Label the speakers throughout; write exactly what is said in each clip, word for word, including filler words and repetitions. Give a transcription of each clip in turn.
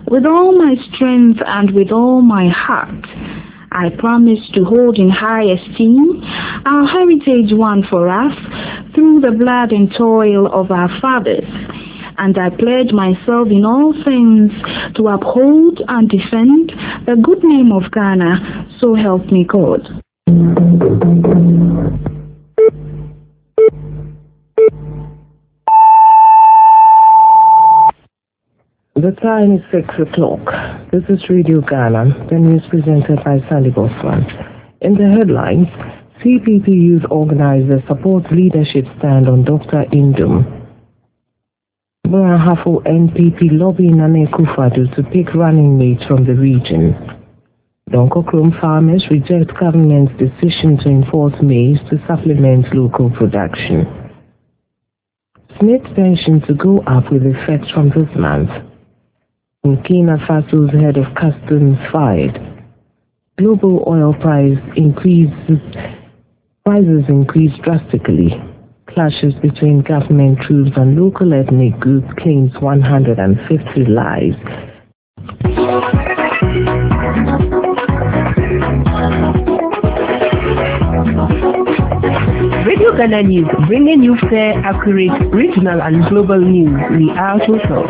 Speaker 1: With all my strength and with all my heart, I promise to hold in high esteem our heritage won for us through the blood and toil of our fathers, and I pledge myself in all things to uphold and defend the good name of Ghana, so help me God.
Speaker 2: The time is six o'clock. This is Radio Ghana, the news presented by Sandy Bosman. In the headlines, C P P Youth Organizer supports leadership stand on Doctor Indum. Burahafo N P P lobbying Nane Akufo-Addo to pick running mates from the region. Donkokrom farmers reject government's decision to enforce maize to supplement local production. Smith pension to go up with effect from this month. Burkina Faso's head of customs fired. Global oil price increases, prices increased drastically. Clashes between government troops and local ethnic groups claims one hundred fifty lives.
Speaker 3: Radio Ghana News, bringing you fair, accurate, regional and global news. We are total.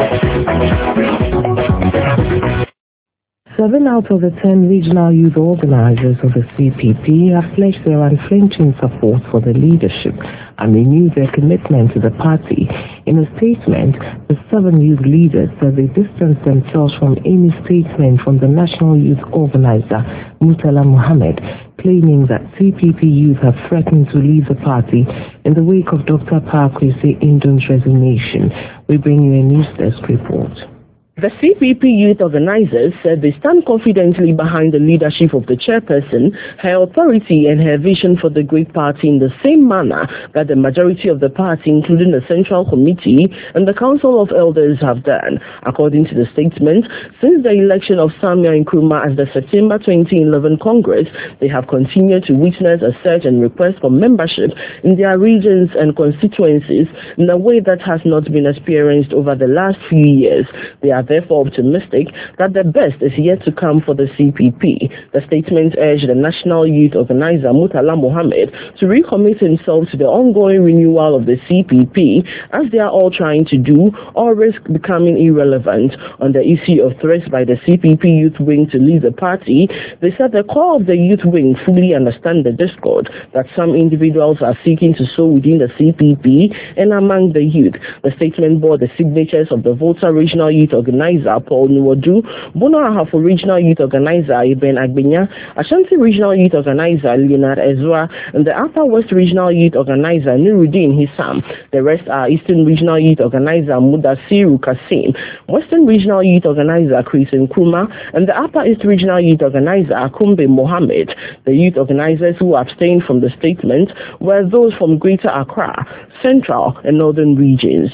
Speaker 2: Seven out of the ten regional youth organizers of the C P P have pledged their unflinching support for the leadership and renewed their commitment to the party. In a statement, the seven youth leaders said they distanced themselves from any statement from the national youth organizer, Murtala Mohammed, claiming that C P P youth have threatened to leave the party in the wake of Doctor Kwesi Indum's resignation. We bring you a news desk report.
Speaker 4: The C P P youth organizers said they stand confidently behind the leadership of the chairperson, her authority and her vision for the great party in the same manner that the majority of the party, including the Central Committee and the Council of Elders, have done. According to the statement, since the election of Samuel Nkrumah as the September twenty eleven Congress, they have continued to witness a surge and request for membership in their regions and constituencies in a way that has not been experienced over the last few years. They are therefore optimistic that the best is yet to come for the C P P. The statement urged the national youth organizer Murtala Mohammed to recommit himself to the ongoing renewal of the C P P, as they are all trying to do, or risk becoming irrelevant. On the issue of threats by the C P P youth wing to leave the party, they said the core of the youth wing fully understand the discord that some individuals are seeking to sow within the C P P and among the youth. The statement bore the signatures of the Volta Regional Youth Organizer Paul Nwodu, Bono Ahafo Regional Youth Organizer Iben Agbenya, Ashanti Regional Youth Organizer Leonard Ezra, and the Upper West Regional Youth Organizer Nuruddin Hissam. The rest are Eastern Regional Youth Organizer Mudassiru Kasim, Western Regional Youth Organizer Chris Nkrumah, and the Upper East Regional Youth Organizer Akumbe Mohammed. The youth organizers who abstained from the statement were those from Greater Accra, Central, and Northern regions.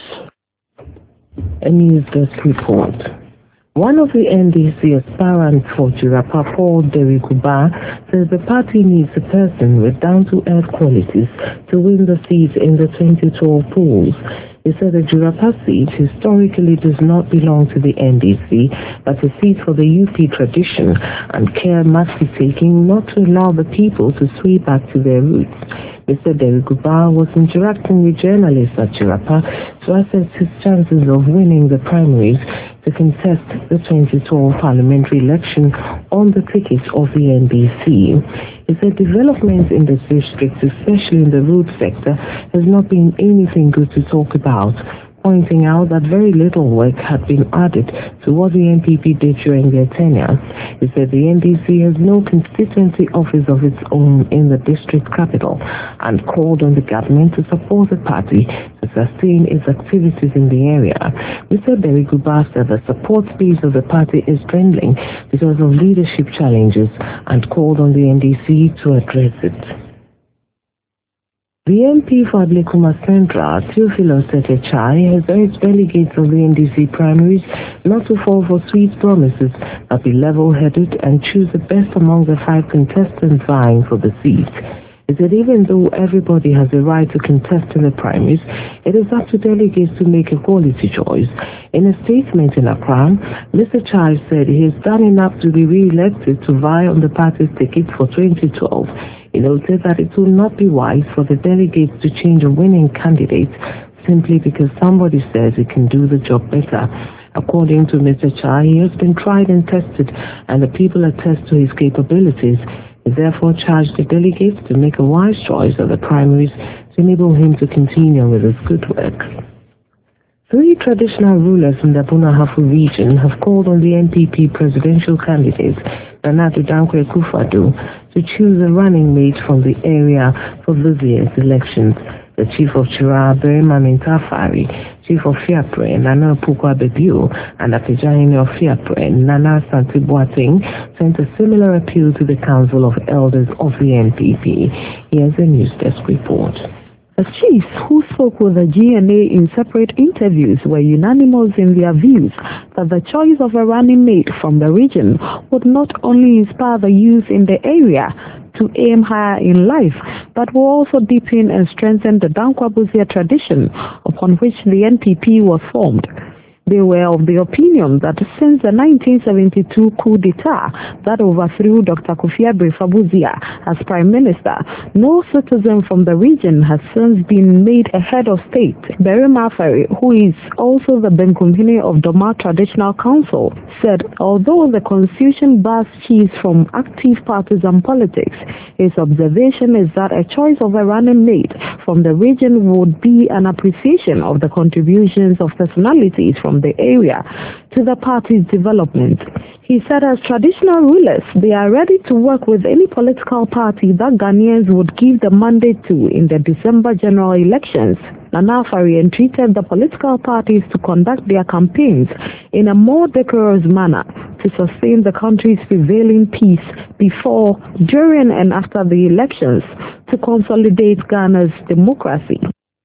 Speaker 2: A news desk report. One of the N D C aspirants for Jirapa, Paul Deriguba, says the party needs a person with down-to-earth qualities to win the seat in the twenty twelve polls. He said the Jirapa seat historically does not belong to the N D C, but a seat for the U P tradition, and care must be taken not to allow the people to sway back to their roots. Mister Deriguba was interacting with journalists at Jirapa to assess his chances of winning the primaries to contest the twenty twelve parliamentary election on the ticket of the N D C. He said development in the district, especially in the road sector, has not been anything good to talk about, pointing out that very little work had been added to what the N P P did during their tenure. He said the N D C has no constituency office of its own in the district capital and called on the government to support the party to sustain its activities in the area. Mister Deriguba said the support base of the party is dwindling because of leadership challenges and called on the N D C to address it. The M P for Ablekuma Central, Theophilus Sekechai, has urged delegates of the N D C primaries not to fall for sweet promises, but be level-headed and choose the best among the five contestants vying for the seat. He said even though everybody has a right to contest in the primaries, it is up to delegates to make a quality choice. In a statement in Accra, Mister Chai said he has done enough to be re-elected to vie on the party's ticket for twenty twelve. He noted that it will not be wise for the delegates to change a winning candidate simply because somebody says he can do the job better. According to Mister Chai, he has been tried and tested, and the people attest to his capabilities. He therefore charged the delegates to make a wise choice of the primaries to enable him to continue with his good work. Three traditional rulers in the Bunahafu region have called on the N P P presidential candidate, Nana Addo Dankwa Akufo-Addo, to choose a running mate from the area for this year's elections. The chief of Chira, Berima Mintafari, chief of Fiapre, Nana Pukwa Bebio, and Apejahini of Fiapre, Nana Santi Boateng, sent a similar appeal to the Council of Elders of the N P P. Here's a news desk report.
Speaker 5: The chiefs who spoke with the G N A in separate interviews were unanimous in their views that the choice of a running mate from the region would not only inspire the youth in the area to aim higher in life, but will also deepen and strengthen the Dankwa Buzia tradition upon which the N P P was formed. They were of the opinion that since the nineteen seventy-two coup d'etat that overthrew Doctor Kofi Abrefa Buzia as Prime Minister, no citizen from the region has since been made a head of state. Berima Afari, who is also the Benkumbini of Doma Traditional Council, said although the constitution bars chiefs from active partisan politics, his observation is that a choice of a running mate from the region would be an appreciation of the contributions of personalities from the area to the party's development. He said as traditional rulers, they are ready to work with any political party that Ghanaians would give the mandate to in the December general elections. Nana Afari entreated the political parties to conduct their campaigns in a more decorous manner to sustain the country's prevailing peace before, during and after the elections to consolidate Ghana's democracy.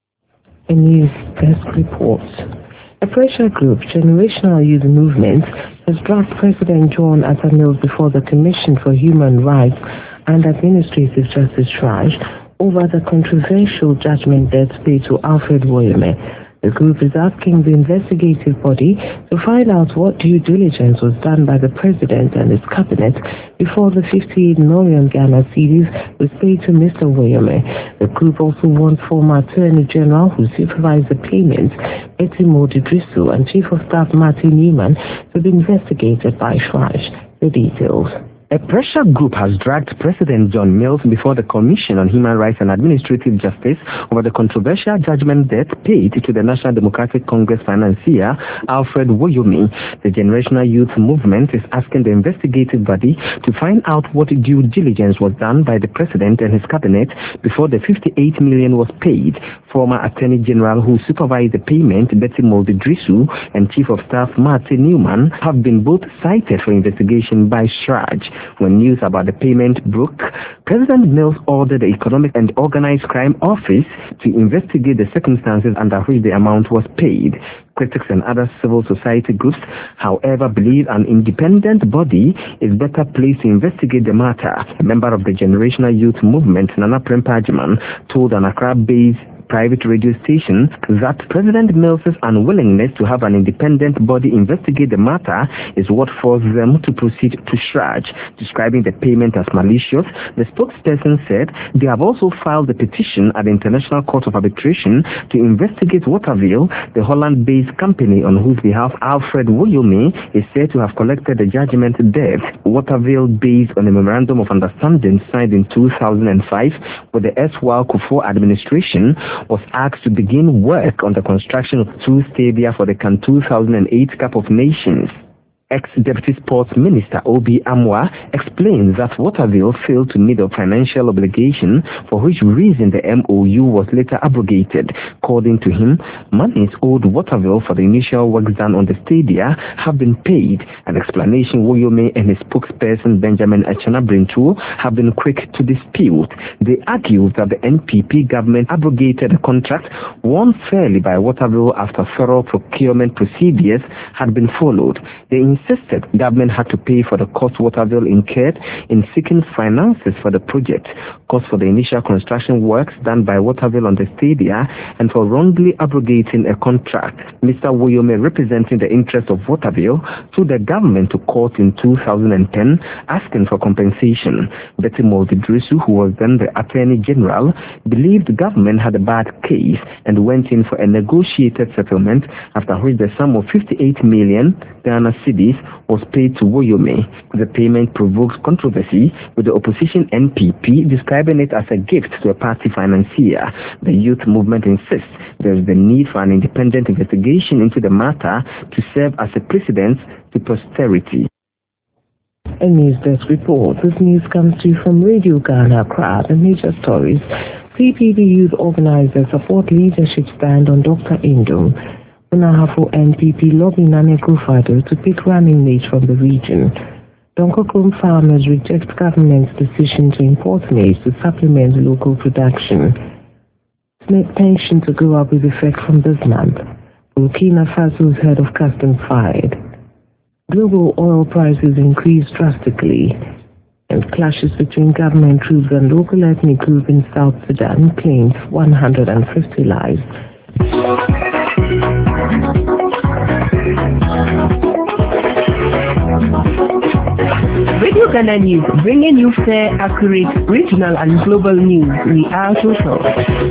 Speaker 2: A news desk report. A pressure group, Generational Youth Movement, has dragged President John Atta Mills before the Commission for Human Rights and Administrative Justice Triage over the controversial judgment death paid to Alfred Woyome. The group is asking the investigative body to find out what due diligence was done by the President and his cabinet before the fifty-eight million Ghana cedis was paid to Mister Woyome. The group also wants former Attorney General who supervised the payments, Betty Modidrisu, and Chief of Staff Martin Newman to be investigated by Triage. The details.
Speaker 6: A pressure group has dragged President John Mills before the Commission on Human Rights and Administrative Justice over the controversial judgment debt paid to the National Democratic Congress financier Alfred Woyome. The Generational Youth Movement is asking the investigative body to find out what due diligence was done by the President and his cabinet before the fifty-eight million was paid. Former Attorney General who supervised the payment, Betty Modidrisu, and Chief of Staff Martin Newman have been both cited for investigation by Triage. When news about the payment broke, President Mills ordered the Economic and Organized Crime Office to investigate the circumstances under which the amount was paid. Critics and other civil society groups, however, believe an independent body is better placed to investigate the matter. A member of the Generational Youth Movement, Nana Prempajiman, told an Accra-based private radio station that President Mills' unwillingness to have an independent body investigate the matter is what forced them to proceed to Triage. Describing the payment as malicious, the spokesperson said they have also filed a petition at the International Court of Arbitration to investigate Waterville, the Holland-based company on whose behalf Alfred Woyome is said to have collected the judgment debt. Waterville, based on a memorandum of understanding signed in two thousand five with the erstwhile Kufuor administration, was asked to begin work on the construction of two stadia for the CAN two thousand eight Cup of Nations. Ex-Deputy Sports Minister Obi Amwa explains that Waterville failed to meet a financial obligation, for which reason the M O U was later abrogated. According to him, monies owed Waterville for the initial works done on the stadia have been paid. An explanation Woyome and his spokesperson Benjamin Echana Brintu have been quick to dispute. They argue that the N P P government abrogated the contract won fairly by Waterville after thorough procurement procedures had been followed. They insisted government had to pay for the cost Waterville incurred in seeking finances for the project, cost for the initial construction works done by Waterville on the stadia, and for wrongly abrogating a contract. Mister Woyome, representing the interest of Waterville, sued the government to court in two thousand ten asking for compensation. Betty Moldidrisu, who was then the Attorney General, believed the government had a bad case and went in for a negotiated settlement, after which the sum of fifty-eight million Ghana cedis was paid to Woyome. The payment provoked controversy, with the opposition N P P describing it as a gift to a party financier. The youth movement insists there is the need for an independent investigation into the matter to serve as a precedent to posterity.
Speaker 2: A news desk report. This news comes to you from Radio Ghana Accra. The major stories. C P D youth organizers support leadership stand on Doctor Indom. Unahafo N P P lobby Nane Akufo-Addo to pick running mates from the region. Donkokrom farmers reject government's decision to import maize to supplement local production. Snake pension to go up with effect from this month. Burkina Faso's head of customs fired. Global oil prices increased drastically, and clashes between government troops and local ethnic group in South Sudan claimed one hundred fifty lives.
Speaker 3: Radio Ghana News, bringing you fair, accurate, regional and global news. We are social.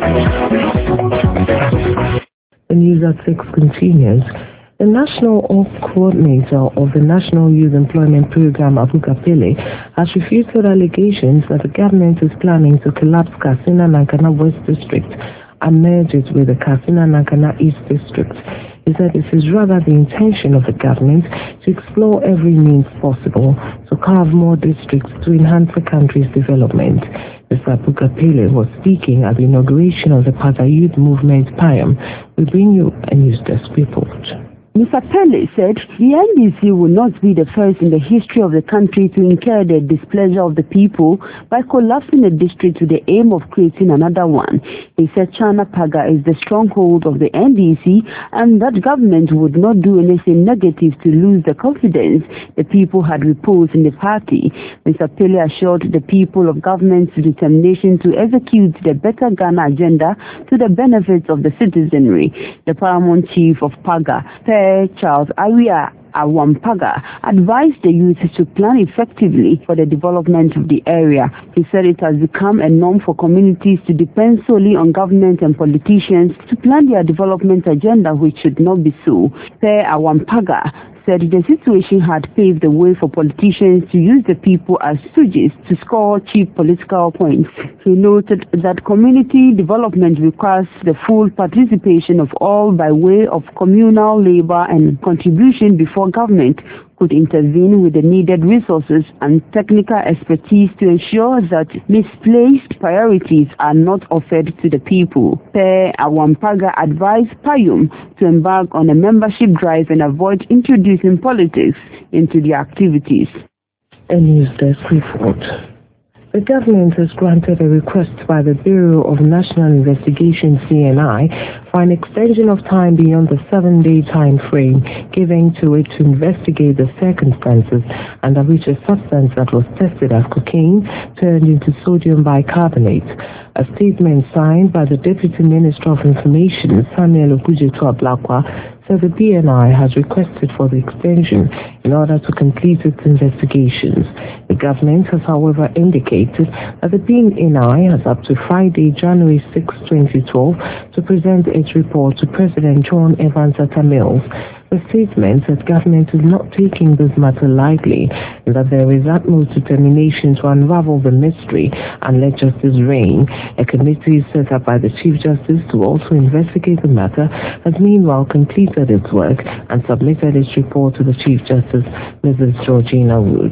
Speaker 2: The news at six continues. The National Ops Coordinator of the National Youth Employment Program, Abuka Pele, has refuted allegations that the government is planning to collapse Katsina-Nankana West District and merge it with the Katsina-Nankana East District. He said it is rather the intention of the government to explore every means possible to carve more districts to enhance the country's development. Mister Abuka Pele was speaking at the inauguration of the Paga Youth Movement P A Y M. We bring you a news desk report.
Speaker 7: Mister Pele said the N D C will not be the first in the history of the country to incur the displeasure of the people by collapsing a district with the aim of creating another one. He said China Paga is the stronghold of the N D C and that government would not do anything negative to lose the confidence the people had reposed in the party. Mister Pele assured the people of government's determination to execute the Better Ghana agenda to the benefit of the citizenry. The paramount chief of Paga, Charles Aria Awampaga, advised the youth to plan effectively for the development of the area. He said it has become a norm for communities to depend solely on government and politicians to plan their development agenda, which should not be so. Per Awampaga said the situation had paved the way for politicians to use the people as stooges to score cheap political points. He noted that community development requires the full participation of all by way of communal labor and contribution before government could intervene with the needed resources and technical expertise to ensure that misplaced priorities are not offered to the people. Per Awampaga advised P A Y U M to embark on a membership drive and avoid introducing politics into the activities.
Speaker 2: A news desk report. The government has granted a request by the Bureau of National Investigation C N I for an extension of time beyond the seven-day time frame given to it to investigate the circumstances under which a substance that was tested as cocaine turned into sodium bicarbonate. A statement signed by the Deputy Minister of Information, Samuel Okujeto-Ablakwa, said the B N I has requested for the extension in order to complete its investigations. The government has, however, indicated that the B N I has up to Friday, January sixth, twenty twelve, to present its report to President John Evans Atta Mills. The statement said government is not taking this matter lightly and that there is utmost determination to unravel the mystery and let justice reign. A committee set up by the Chief Justice to also investigate the matter has meanwhile completed its work and submitted its report to the Chief Justice, Missus Georgina Wood.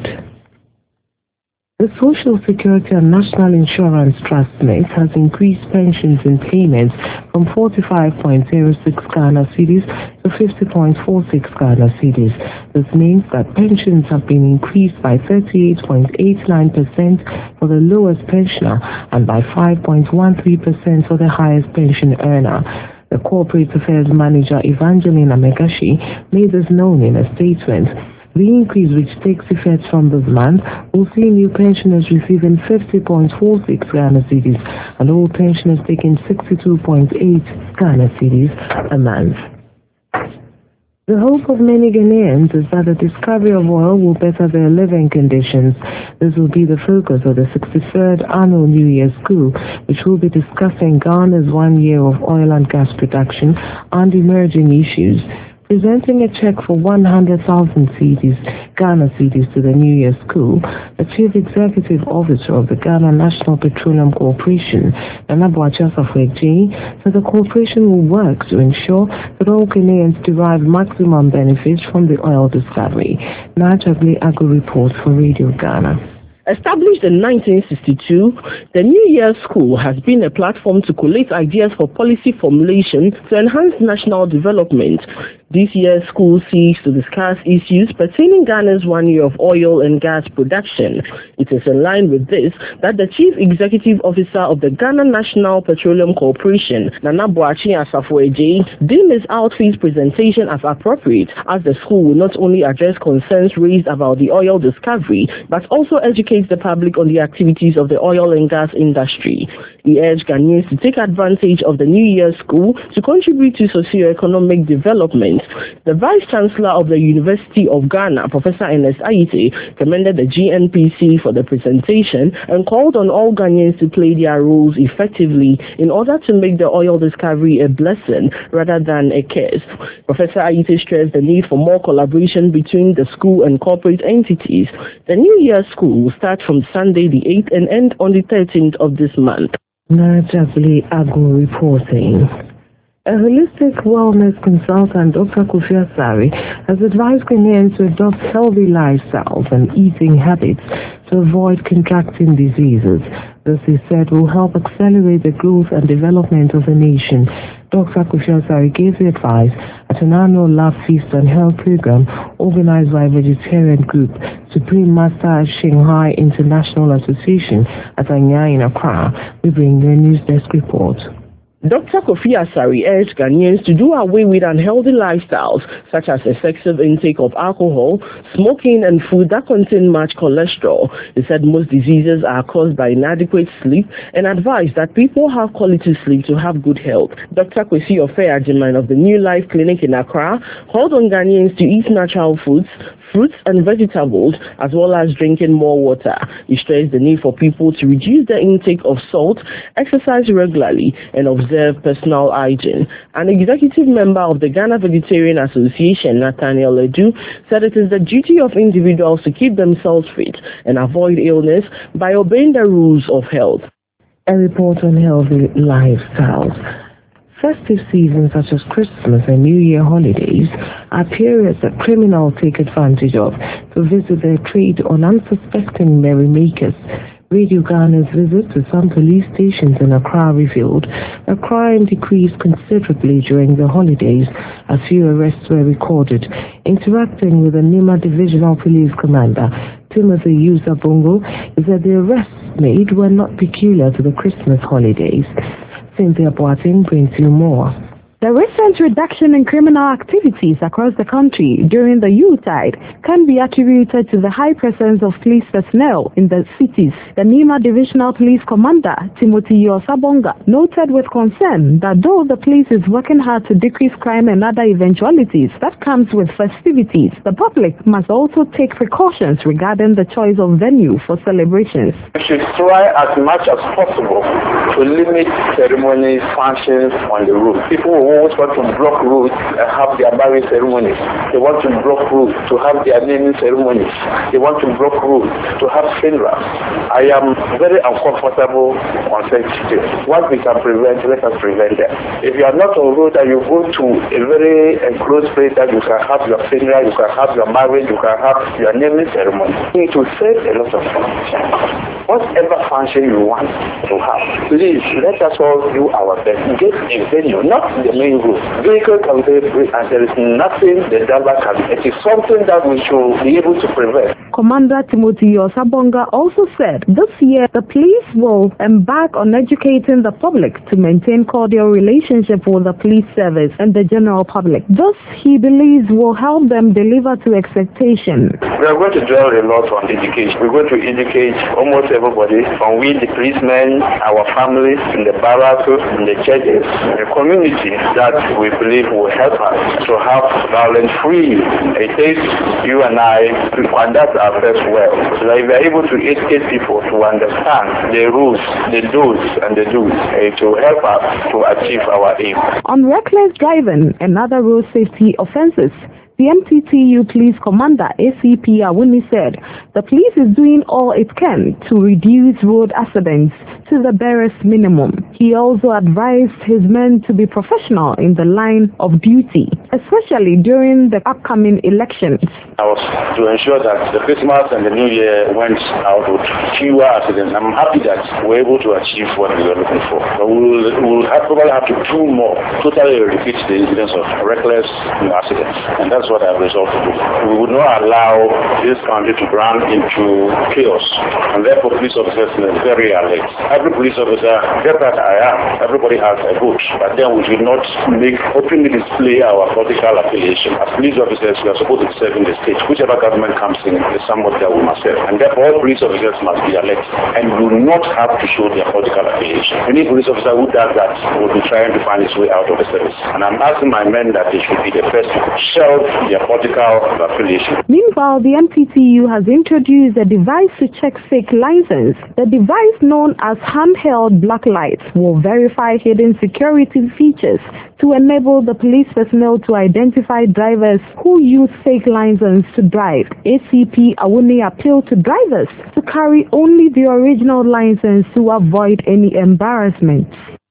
Speaker 2: The Social Security and National Insurance Trust Net has increased pensions and payments from forty-five point zero six Ghana cedis to fifty point four six Ghana cedis. This means that pensions have been increased by thirty-eight point eight nine percent for the lowest pensioner and by five point one three percent for the highest pension earner. The Corporate Affairs Manager Evangeline Amegashi made this known in a statement. The increase, which takes effect from this month, will see new pensioners receiving fifty point four six Ghana cedis and old pensioners taking sixty-two point eight Ghana cedis a month. The hope of many Ghanaians is that the discovery of oil will better their living conditions. This will be the focus of the sixty-third Annual New Year School, which will be discussing Ghana's one year of oil and gas production and emerging issues. Presenting a check for one hundred thousand cedis, Ghana cedis to the New Year School, the Chief Executive Officer of the Ghana National Petroleum Corporation, Nana Boakye Asafo-Adjei, said the corporation will work to ensure that all Ghanaians derive maximum benefits from the oil discovery. Najabli Agu reports for Radio Ghana.
Speaker 4: Established in nineteen sixty-two, the New Year School has been a platform to collate ideas for policy formulation to enhance national development. This year's school seeks to discuss issues pertaining Ghana's one year of oil and gas production. It is in line with this that the Chief Executive Officer of the Ghana National Petroleum Corporation, Nana Boakye Asafo-Adjei, deemed his outfit's presentation as appropriate, as the school will not only address concerns raised about the oil discovery, but also educate the public on the activities of the oil and gas industry. He urged Ghanaians to take advantage of the New Year School to contribute to socio-economic development. The Vice-Chancellor of the University of Ghana, Professor Ernest Ayite, commended the G N P C for the presentation and called on all Ghanaians to play their roles effectively in order to make the oil discovery a blessing rather than a curse. Professor Ayite stressed the need for more collaboration between the school and corporate entities. The New Year School will start from Sunday the eighth and end on the thirteenth of this month.
Speaker 2: Najabli Agu reporting. A holistic wellness consultant, Doctor Kofi Asare, has advised Ghanaians to adopt healthy lifestyles and eating habits to avoid contracting diseases. This, he said, will help accelerate the growth and development of the nation. Doctor Kofi Asare gave the advice at an annual Love Feast and Health program organized by a vegetarian group, Supreme Master Shanghai International Association at Anya in Accra. We bring the news desk report.
Speaker 4: Doctor Kofi Asare urged Ghanaians to do away with unhealthy lifestyles such as excessive intake of alcohol, smoking, and food that contain much cholesterol. He said most diseases are caused by inadequate sleep and advised that people have quality sleep to have good health. Doctor Kwesi Ofe-Agyeman of the New Life Clinic in Accra called on Ghanaians to eat natural foods, fruits and vegetables, as well as drinking more water. He stressed the need for people to reduce their intake of salt, exercise regularly, and observe personal hygiene. An executive member of the Ghana Vegetarian Association, Nathaniel Edu, said it is the duty of individuals to keep themselves fit and avoid illness by obeying the rules of health.
Speaker 2: A report on healthy lifestyles. Festive seasons such as Christmas and New Year holidays are periods that criminals take advantage of to visit their trade on unsuspecting merrymakers. Radio Ghana's visit to some police stations in Accra revealed that crime decreased considerably during the holidays as few arrests were recorded. Interacting with the Nima Divisional Police Commander, Timothy Yusa Bongo, is that the arrests made were not peculiar to the Christmas holidays. Cynthia Boateng brings you more.
Speaker 5: The recent reduction in criminal activities across the country during the Yuletide can be attributed to the high presence of police personnel in the cities. The Nima Divisional Police Commander, Timothy Yusa Bongo, noted with concern that though the police is working hard to decrease crime and other eventualities that comes with festivities, the public must also take precautions regarding the choice of venue for celebrations.
Speaker 8: We should try as much as possible to limit ceremonies, functions on the road. People will always want to block roads and have their marriage ceremonies. They want to block roads to have their naming ceremonies. They want to block roads to have funerals. I am very uncomfortable on such things. What we can prevent, let us prevent them. If you are not on road and you go to a very enclosed place that you can have your funeral, you can have your marriage, you can have your naming ceremony, it will save a lot of function. Whatever function you want to have, please let us all do our best. Get a venue, not the main road. Vehicle can be free, and there is nothing the driver can do. It is something that we should be able to prevent.
Speaker 5: Commander Timothy Osabonga also said this year the police will embark on educating the public to maintain cordial relationship with the police service and the general public. This, he believes, will help them deliver to expectation.
Speaker 8: We are going to dwell a lot on education. We're going to educate almost everybody, from we, the policemen, our families, in the barracks, in the churches, the community, that we believe will help us to have violence-free. It takes you and I, and that's our first well. So that if we are able to educate people to understand the rules, the do's and the do's, it will help us to achieve our aim.
Speaker 5: On reckless driving and other road safety offenses, the M T T U Police Commander A C P Awuni said the police is doing all it can to reduce road accidents to the barest minimum. He also advised his men to be professional in the line of duty, especially during the upcoming elections.
Speaker 9: I was to ensure that the Christmas and the New Year went out with fewer accidents. I'm happy that we're able to achieve what we were looking for. But we will, we will have, probably have to do more, totally repeat the incidents of reckless you know, accidents. And that's what I've resolved to do. We would not allow this country to run into chaos. And therefore, police officers are very alert. Every police officer, just that I am, everybody has a vote. But then we should not make openly display our political affiliation. As police officers, we are supposed to serve in the state. Whichever government comes in is somebody that we must serve. And therefore, all police officers must be alert and will not have to show their political affiliation. Any police officer who does that will be trying to find his way out of the service. And I'm asking my men that they should be the first to shelve their political affiliation.
Speaker 5: Meanwhile, the M T T U has introduced a device to check fake license. The device, known as handheld black lights, will verify hidden security features to enable the police personnel to identify drivers who use fake license to drive. A C P Awuni appealed to drivers to carry only the original license to avoid any embarrassment.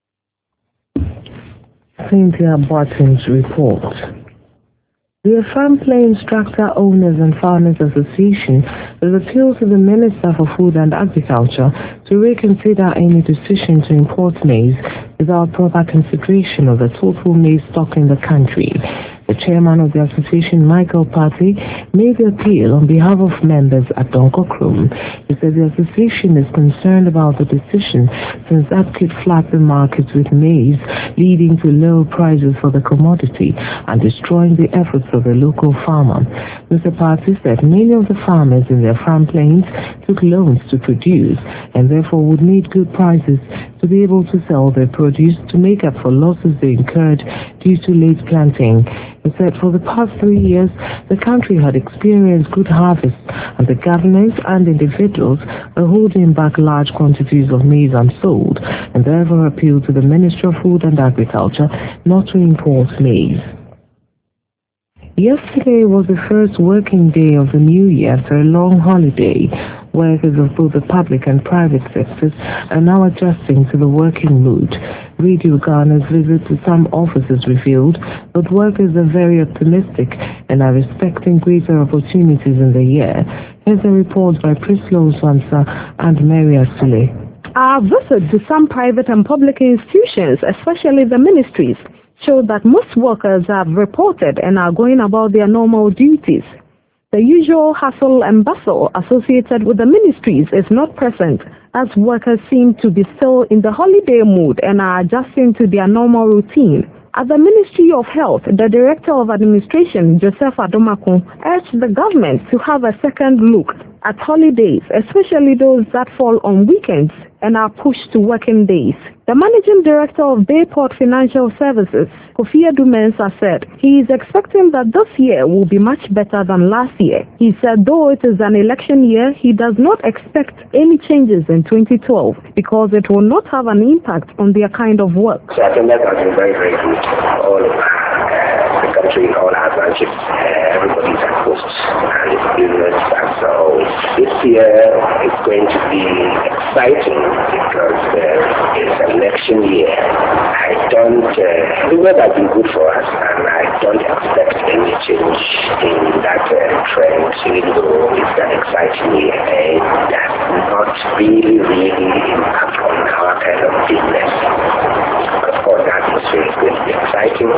Speaker 2: Cynthia Barton's report. The Farm Plains Tractor Owners and Farmers Association has appealed to the Minister for Food and Agriculture to reconsider any decision to import maize without proper consideration of the total maize stock in the country. The chairman of the association, Michael Party, made the appeal on behalf of members at Donkokrum. He said the association is concerned about the decision since that could flatten markets with maize, leading to low prices for the commodity and destroying the efforts of the local farmer. Mister Party said many of the farmers in their farm plains took loans to produce and therefore would need good prices to be able to sell their produce to make up for losses they incurred due to late planting. He said for the past three years, the country had experienced good harvests, and the governments and individuals are holding back large quantities of maize unsold, and therefore appealed to the Ministry of Food and Agriculture not to import maize. Yesterday was the first working day of the new year after a long holiday. Workers of both the public and private sectors are now adjusting to the working mood. Radio Ghana's visit to some offices revealed that workers are very optimistic and are expecting greater opportunities in the year. Here's a report by Prislo Swansa and Mary Asule.
Speaker 5: Our visit to some private and public institutions, especially the ministries, showed that most workers have reported and are going about their normal duties. The usual hustle and bustle associated with the ministries is not present, as workers seem to be still in the holiday mood and are adjusting to their normal routine. At the Ministry of Health, the Director of Administration, Joseph Adomako, urged the government to have a second look at holidays, especially those that fall on weekends and are pushed to working days. The Managing Director of Bayport Financial Services, Kofi Adumensa, said he is expecting that this year will be much better than last year. He said though it is an election year, he does not expect any changes in twenty twelve because it will not have an impact on their kind of work.
Speaker 10: So I think that has been very, very good all over uh, the country, all our branches. Uh, everybody's at post and it's business. And so this year is going to be exciting because uh, it's an election year. I don't, uh, the weather has been good for us and I don't expect any change in that uh, trend, even though it's an exciting year. It does not really, really impact on our kind of business. Of course, the atmosphere is going to be exciting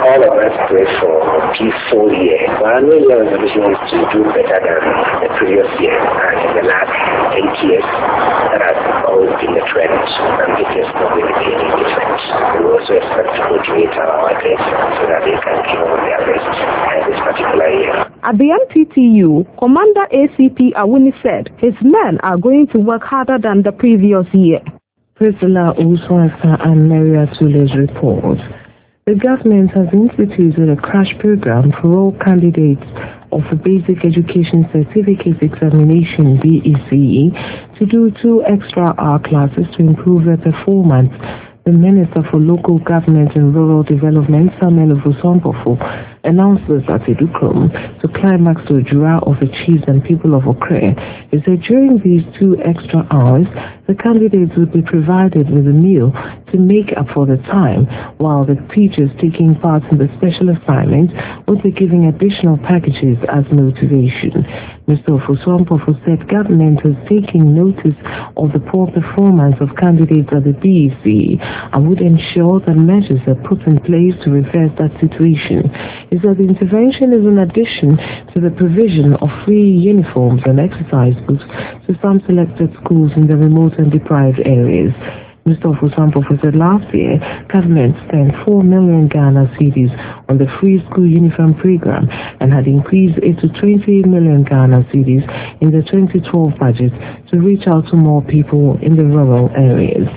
Speaker 10: all of us pray for a peaceful year. But our New Year resolution is to do better than the previous year. And in the last eight years, that has always been the trend. And this is not going to be any different. We also expect to motivate our athletes so that they can give all their best in this particular year.
Speaker 5: At the M T T U, Commander A C P Awuni said his men are going to work harder than the previous year.
Speaker 2: Priscilla Uswasa and Maria Tule's report. The government has instituted a crash program for all candidates of the Basic Education Certificate Examination B E C E to do two extra hour classes to improve their performance. The Minister for Local Government and Rural Development, Samuel Vusompofo, announced this at Edukrom to climax to a jura of the chiefs and people of Okre. He said during these two extra hours, the candidates would be provided with a meal to make up for the time, while the teachers taking part in the special assignments would be giving additional packages as motivation. Mister Vusompofo said government was taking notice of the poor performance of candidates at the B E C E and would ensure that measures are put in place to reverse that situation. He said the intervention is in addition to the provision of free uniforms and exercise books to some selected schools in the remote and deprived areas. Mister Vusompofo said last year, government spent four million Ghana cedis on the free school uniform program and had increased it to twenty million Ghana cedis in the twenty twelve budget to reach out to more people in the rural areas.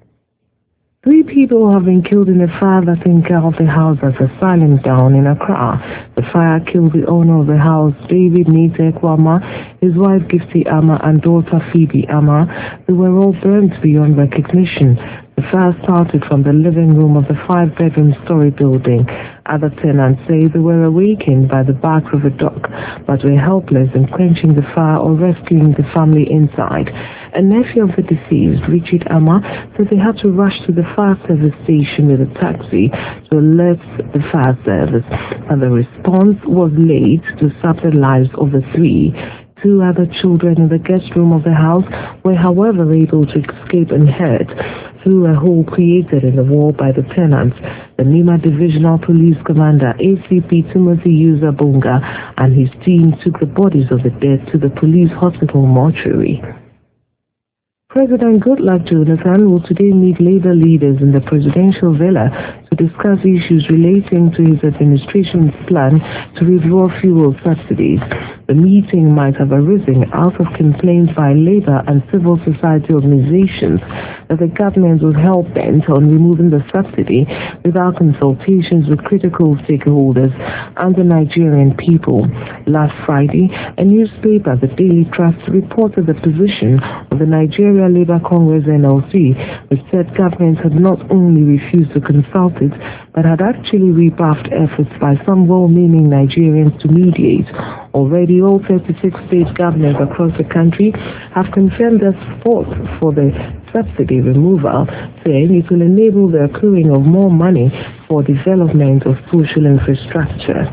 Speaker 2: Three people have been killed in a fire that engulfed the house at Asylum Down in Accra. The fire killed the owner of the house, David Nite Kwama, his wife Gifty Ama, and daughter Phoebe Ama. They were all burnt beyond recognition. The fire started from the living room of the five-bedroom story building. Other tenants say they were awakened by the bark of a dog, but were helpless in quenching the fire or rescuing the family inside. A nephew of the deceased, Richard Ama, said they had to rush to the fire service station with a taxi to alert the fire service, and the response was late to save the lives of the three. Two other children in the guest room of the house were, however, able to escape unhurt through a hole created in the wall by the tenants. The Nima Divisional Police Commander, A C P Timothy Yuza Bunga, and his team took the bodies of the dead to the police hospital mortuary. President Goodluck Jonathan will today meet labor leaders in the presidential villa to discuss issues relating to his administration's plan to withdraw fuel subsidies. The meeting might have arisen out of complaints by labor and civil society organizations that the government was hell-bent on removing the subsidy without consultations with critical stakeholders and the Nigerian people. Last Friday, a newspaper, the Daily Trust, reported the position of the Nigeria Labour Congress N L C, which said government had not only refused to consult it, but had actually rebuffed efforts by some well-meaning Nigerians to mediate. Already, all thirty-six state governments across the country have confirmed their support for the subsidy removal, saying it will enable the accruing of more money for development of social infrastructure.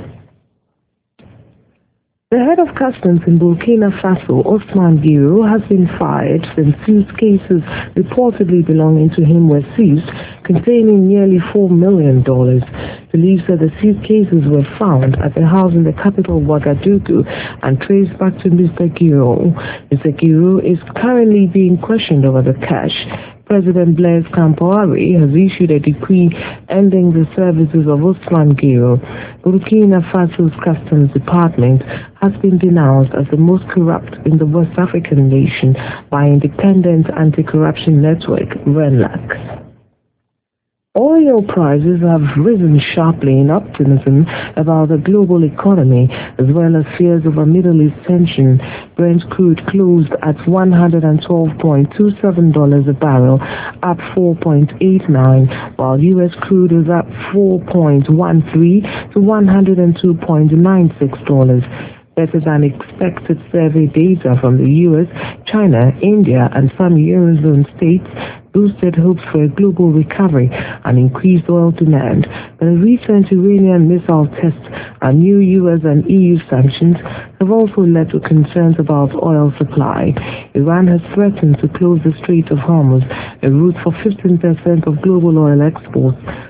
Speaker 2: The head of customs in Burkina Faso, Osman Giro, has been fired since suitcases reportedly belonging to him were seized, containing nearly four million dollars. Police said the suitcases were found at the house in the capital, Ouagadougou, and traced back to Mister Giro. Mister Giro is currently being questioned over the cash. President Blaise Compaoré has issued a decree ending the services of Osman Giro. Burkina Faso's Customs Department has been denounced as the most corrupt in the West African nation by Independent Anti-Corruption Network, RENLAC. Oil prices have risen sharply in optimism about the global economy, as well as fears of a Middle East tension. Brent crude closed at one hundred twelve point two seven dollars a barrel, up four point eight nine, while U S crude is up four point one three to one hundred two point nine six dollars. Better than expected survey data from the U S, China, India, and some Eurozone states boosted hopes for a global recovery and increased oil demand. But a recent Iranian missile test and new U S and E U sanctions have also led to concerns about oil supply. Iran has threatened to close the Strait of Hormuz, a route for fifteen percent of global oil exports.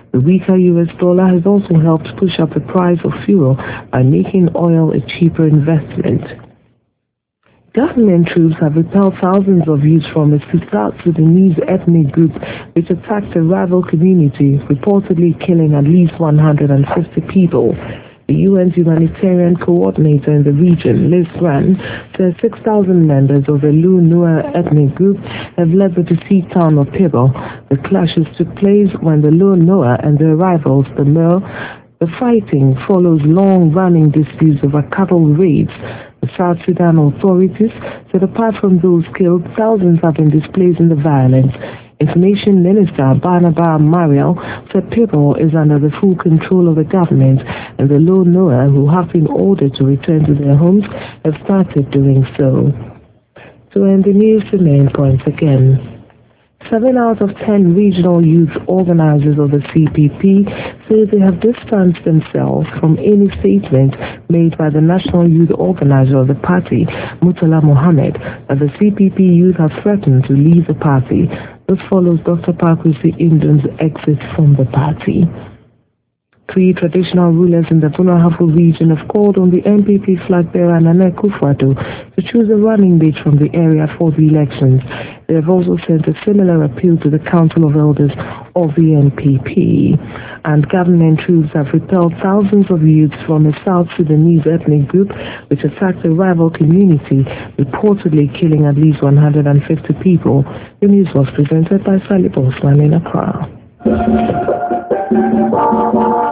Speaker 2: The weaker U S dollar has also helped push up the price of fuel by making oil a cheaper investment. Government troops have repelled thousands of youths from a South Sudanese ethnic group which attacked a rival community, reportedly killing at least one hundred fifty people. The U N's humanitarian coordinator in the region, Liz Grant, says six thousand members of the Lu-Nuer ethnic group have left the besieged town of Pibble. The clashes took place when the Lu-Nuer and their rivals, the Mer. The fighting follows long-running disputes over cattle raids. The South Sudan authorities said apart from those killed, thousands have been displaced in the violence. Information Minister Barnaba Mariel said people is under the full control of the government, and the Lu-Nuer who have been ordered to return to their homes have started doing so. To end the news, the main points again. Seven out of ten regional youth organizers of the C P P say they have distanced themselves from any statement made by the national youth organizer of the party, Murtala Mohammed, that the C P P youth have threatened to leave the party. This follows Doctor Pakwesi Indon's exit from the party. Three traditional rulers in the Bunahafu region have called on the N P P flag bearer Nana Akufo-Addo to choose a running mate from the area for the elections. They have also sent a similar appeal to the Council of Elders of the N P P. And government troops have repelled thousands of youths from a South Sudanese ethnic group which attacked a rival community, reportedly killing at least one hundred fifty people. The news was presented by Salib Osman in Accra.